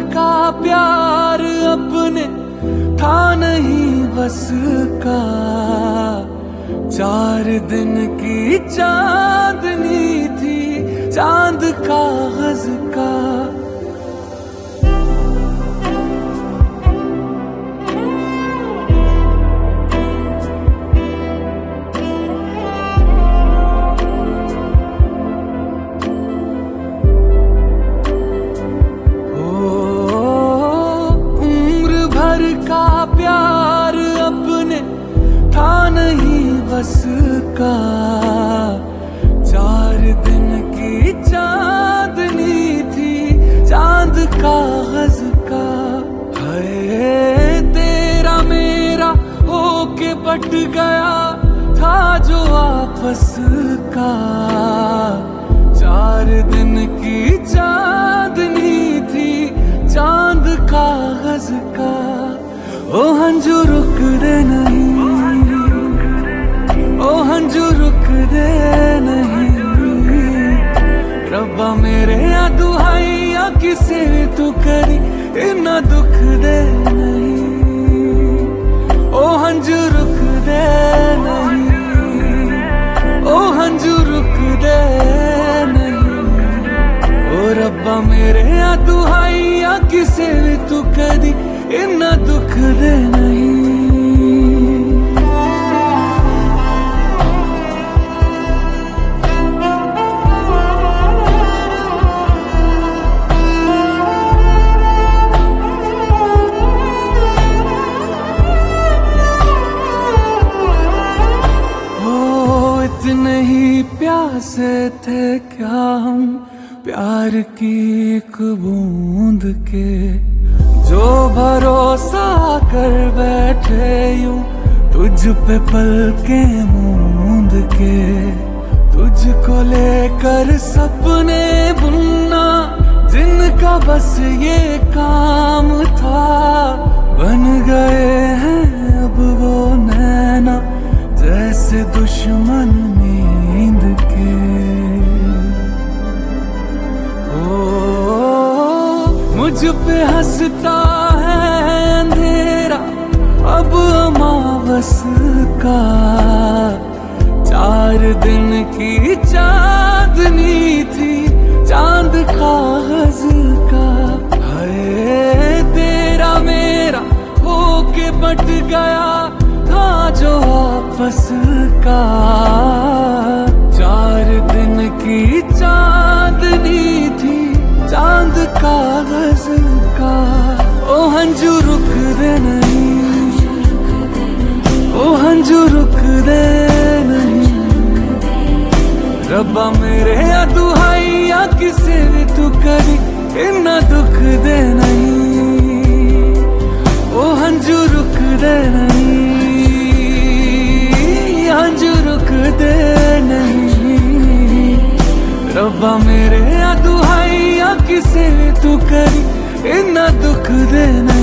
का प्यार अपने था नहीं बस का। 4 दिन की चांदनी थी, चांद कागज का। का प्यार अपने था नहीं बस का। 4 दिन की चांदनी थी, चांद कागज का। है तेरा मेरा होके बट गया था जो आपस का। 4 दिन की चांदनी थी, चांद कागज का। ओ हंजू रुक दे नहीं, ओ हंजू रुक दे नहीं। रब्बा मेरे या दुहाइया किसे तू करी, इन्ना दुख दे नहीं। ओ हंजू रुक दे नहीं, ओ हंजू रुक दे नहीं। ओ रब्बा मेरे या दुहाइया किसे तू करी, इन्ना दुख दे नहीं। ओ इतने ही प्यासे थे क्या हम प्यार की एक बूंद के, जो भरोसा कर बैठे यूं तुझ पे पलके मूंद के। तुझको लेकर सपने बुनना जिनका बस ये काम था, बन गए हैं अब वो नैना जैसे दुश्मन नींद के। मुझ पे हंसता है अंधेरा अब अमावस का। 4 दिन की चांदनी थी, चांद कागज का। है तेरा मेरा होके बट गया था जो आपस का। 4 दिन की चांदनी थी, चांद कागज का। ओ हंजू रुक दे नहीं, ओ हंजू रुक दे नहीं। रब्बा मेरे या दुहाइया किसे भी तू करी, इन्ना दुख दे नहीं। ओ हंजू रुक दे नहीं, हंजू रुक दे नहीं। रब्बा मेरे या दुहाइया किसे तू करी, इन्ना दुख देना।